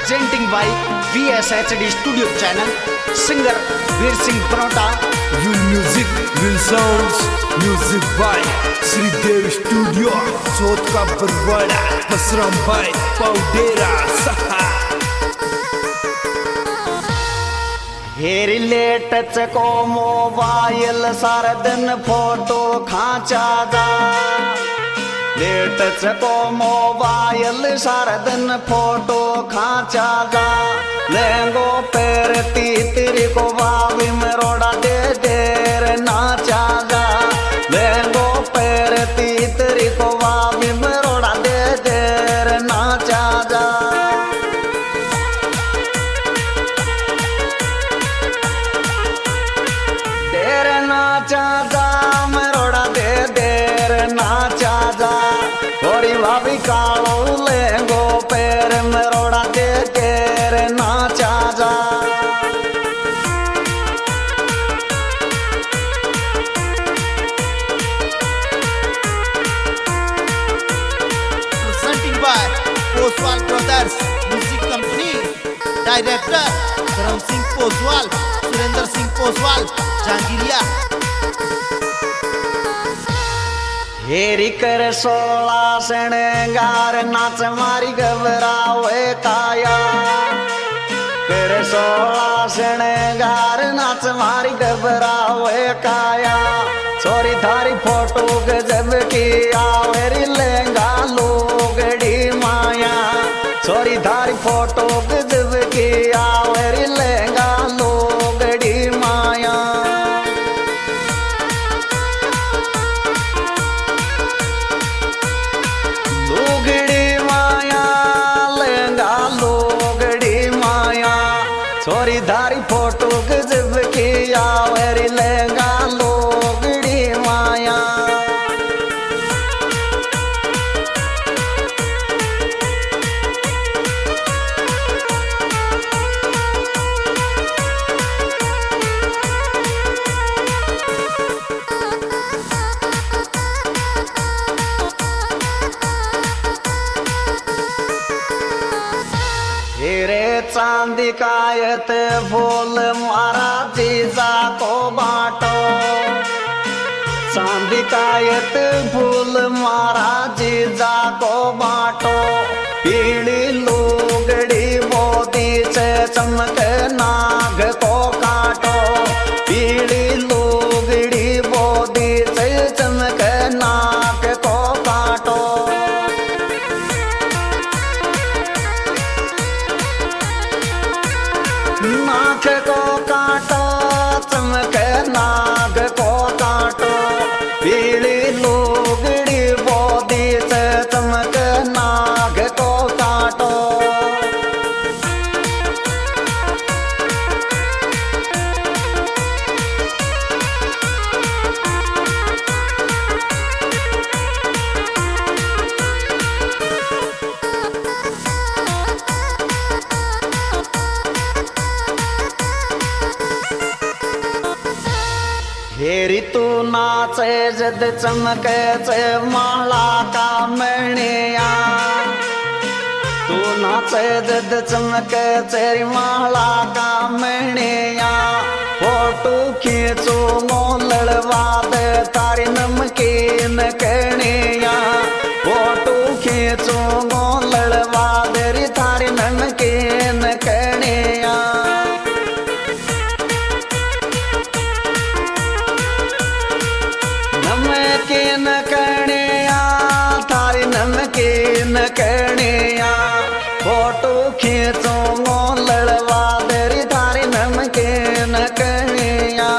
presenting by VSHD Studio Channel, singer Veer Singh Parota. Will music, will sounds, music by Sri Dev Studio, Chot ka Barwada, Hasram Bhai, Paudera, Saha. हेरी लेटच को mobile सारा दिन photo खाचा जा, लेटच को मोबाइल सारा दिन फोटो खाचा जा, लेंगो पैर तीतरी को बावी में रोड़ा दे देर नाचा जा, लेंगो पैर तीतरी को बावी में रोड़ा दे देर नाचा जा। नाचा जा मरोड़ा दे देर नाचा जा, थोड़ी भाभी कालो लेंगो पैर मरोड़ा दे देर नाचा जा। Presenting by Poswal Brothers Music Company, Director Karam Singh Poswal, Surendra Singh Poswal, Jangiriya। हेरी कर 16 शृंगार नाच मारी घबरावे काया, कर 16 शृंगार नाच मारी घबरावे काया, छोरी थारी फोटो गजब की आवेरी लेंगा लोगड़ी माया, छोरी थारी फोटो गजब की आवेरी लेंगा लोगड़ी माया। छोरी धारी फोटो गजब की आवेरी लेंगा लोगड़ी माया। हीरे चांदी कायत फूल मारा जीजा को बाटो, चांदी कायत फूल मारा जीजा को बाटो, पीली लुगड़ी मोती से चमक नाग को काटो, पीली लुगड़ी मोती से चमक नाग को काटो। नाग को काटो चमक नाग को काटो, पीली लुगड़ी बोदी से चमक नाग को काटो। हेरी तू नाचे जद चमके चे माला का मणिया, तू नाचे जद चमके चे माला का मणिया, फोटो खींचो मोलड़वा दे तारी नमकीन कणिया, फोटो खींचो मोलड़वा दे तारी नमकीन कणिया। नमकीन कणिया थारी नमकीन कणिया, फोटो खींचो मोलड़वा देरी थारी नमकीन कणिया।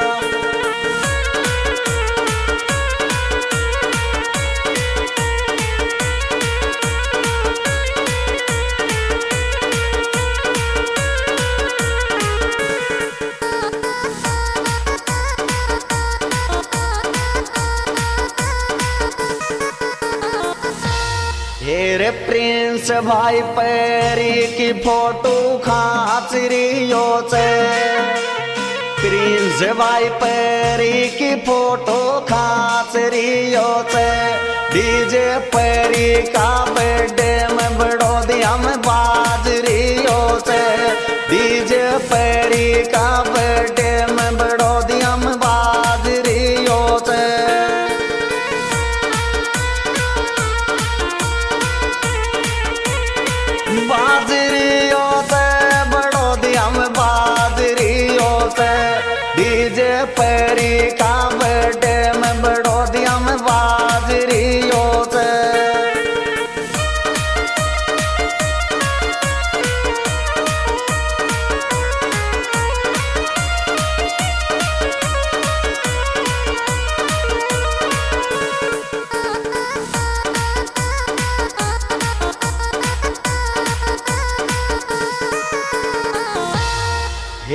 हेरे प्रिंस भाई पैरी की फोटो खाचरियो से, प्रिंस भाई पैरी की फोटो खाचरियो से, डीजे पैरी का बर्थडे में बड़ोदिया में बाजरी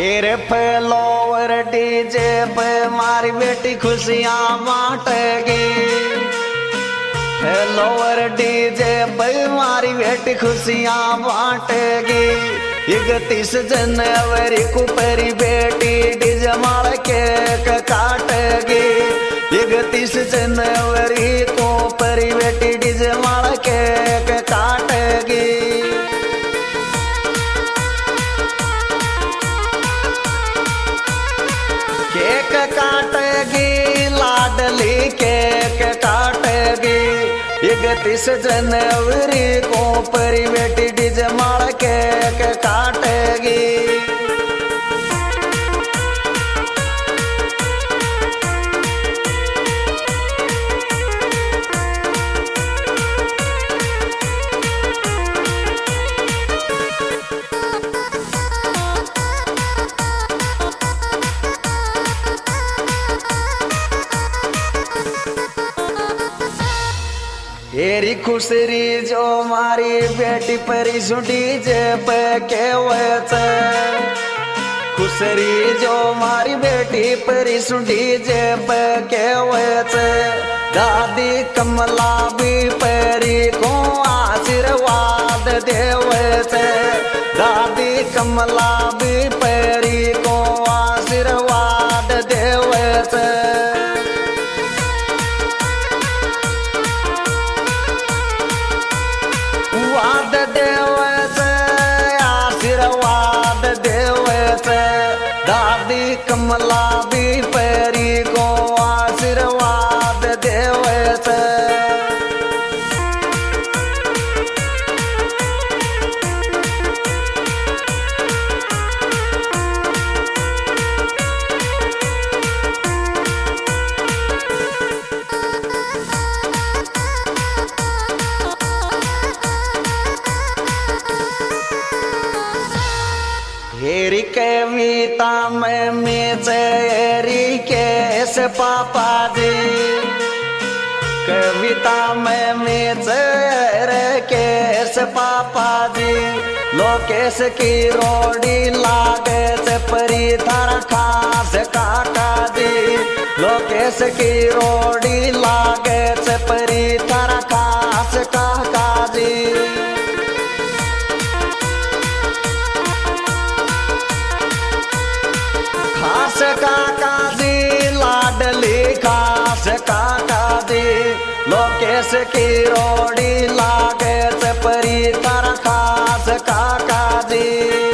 हेरे फ्लोवर डीजे पे मारी बेटी खुशियां बांटेगी। फ्लोवर डीजे पे मारी बेटी खुशियां बांटेगी। 31 जनवरी को परी बेटी डीजे मार केक काटेगी। 31 जनवरी को परी बेटी डीजे मार केक काटेगी। केक काटेगी लाडली केक काटेगी। 31 जनवरी को परी बेटी डीजे मार केक काटेगी। हेरी खुशरी जो मारी बेटी परी सुडी जे पे केवच। खुशरी जो मारी बेटी परी सुडी जे पे केवच। दादी कमला भी परी को आशीर्वाद देवच। दादी कमला भी परी को आशीर्वाद देवच। वाद देवच आशीर्वाद देवच। दादी कमला भी परी को आशीर्वाद देवच। हेरी कविता में मेरी केस पापा जी। कविता में मेरे केस पापा जी। लोकेश की रोड़ी लागे से परी थारा खास काका जी। लोकेश की रोड़ी लागे से परी थारा खास काका जी। खास काका जी लाडली खास काका जी। लोकेश की रोड़ी लागे से परी तारा खास काका जी।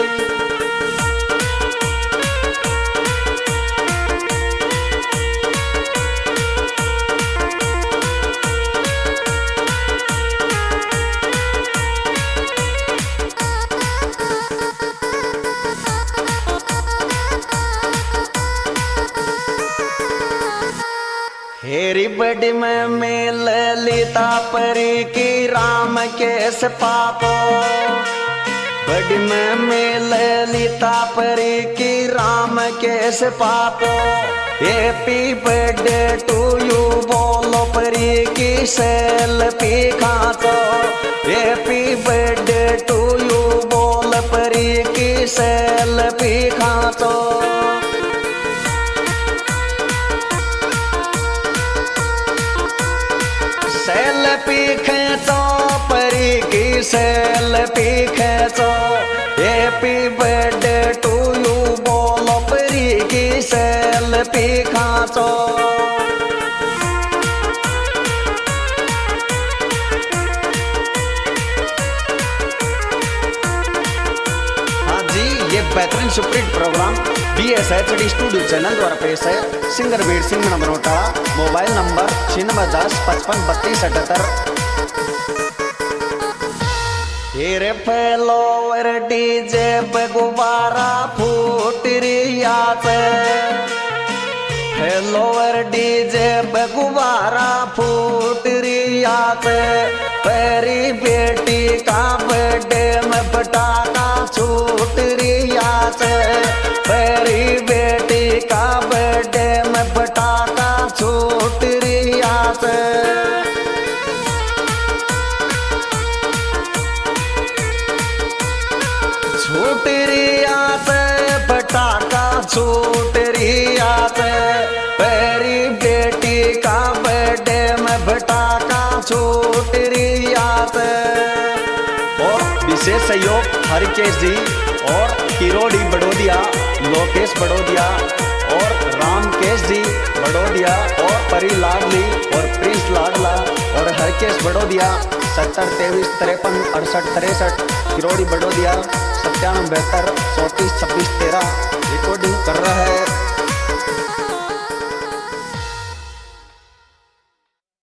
हेरी बड़ी में ललिता परी की राम केस पापो। बड़ी में ललिता परी की राम केस पापो। हैप्पी बर्थडे टू यू बोलो परी की सेल्फी खाचो। हैप्पी बर्थडे टू यू बोल परी की सेल्फी खाचो। सेल्फी खींचो परी की सेल्फी खींचो। हैप्पी बर्थडे टू यू बोलो परी की सेल्फी खाचो। हाँ जी, ये बेहतरीन superhit programme BSHD studio channel द्वारा पेश है। Singer Veer Singh Banotala. Mobile number 9610 55 32 78। हेरे फ्लोवर डीजे पे गुब्बारा फूट रिया से। फ्लोवर डीजे पे गुब्बारा फूट रिया से। परी बेटी का बर्थडे में पटाखा छूट रिया से। परी बेटी का बर्थडे में पटाखा छूट रिया से। छूट रिया से पटाखा छूट रियात। और विशेष सहयोग हरिकेश जी और किरोड़ी बड़ोदिया, लोकेश बड़ोदिया और रामकेश जी बड़ोदिया और परी लाडली और प्रिंस लाडला और हरकेश बड़ोदिया 70 23 53 68 63, किरोड़ी बड़ोदिया 97 72 34 36